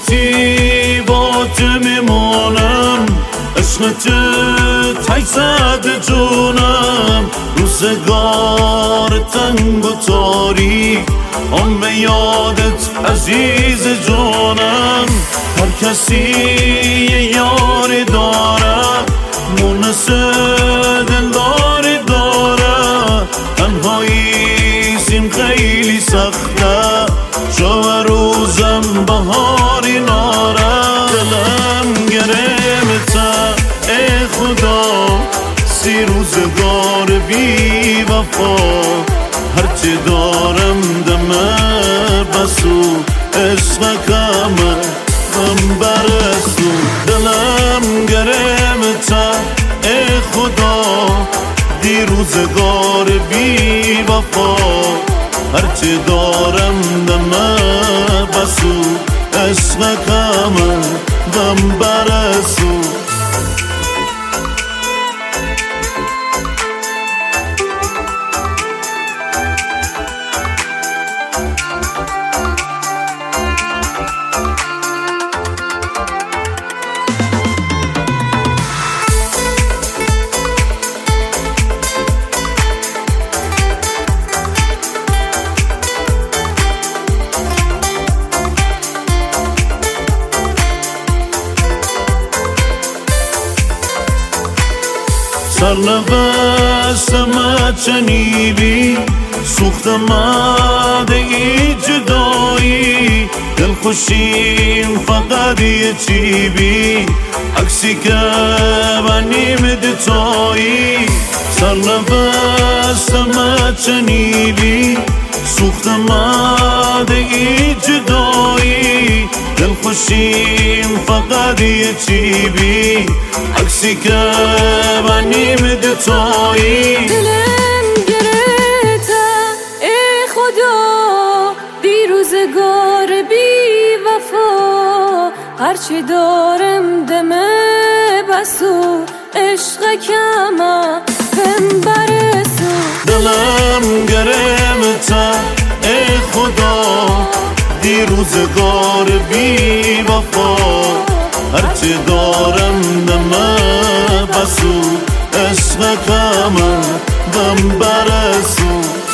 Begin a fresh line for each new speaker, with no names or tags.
گفتی با تو میمونم، عشق تو تیزد جونم. روزگار تنگ و تاریک آن به یادت عزیز جانم. هر کسی یاری داره، مونس دلداری داره. تنهایی سیم خیلی سخته، شو روزم بهاری ناره. دلم گرفته ای خدا، سی روزگار بی وفا. هرچی دارم دمه بسو، عشق کمه من برسو. دلم گرفته ای خدا، دی روزگار بی وفا. هرچی دارم دمه بسو، عشق کمه من برسو. سرنوشتم چنیدی، سوختم ای جدایی. دلخوشیم فقط یه چی بی، عکسی که بنیم دتایی. سرنوشتم چنیدی، سوختم ای جدایی. دلخوشیم فقط یه چی بی، عکسی که بنیم دتایی.
دلم گرفته ای خدا، دی روزگار بی وفا. هرچی دارم دمه بسو، عشق کمه بهم برسو.
دلم گرفته ای خدا، دی روزگار بی وفا. هرچی دارم دمه بسو، عشق کمه بهم برسو.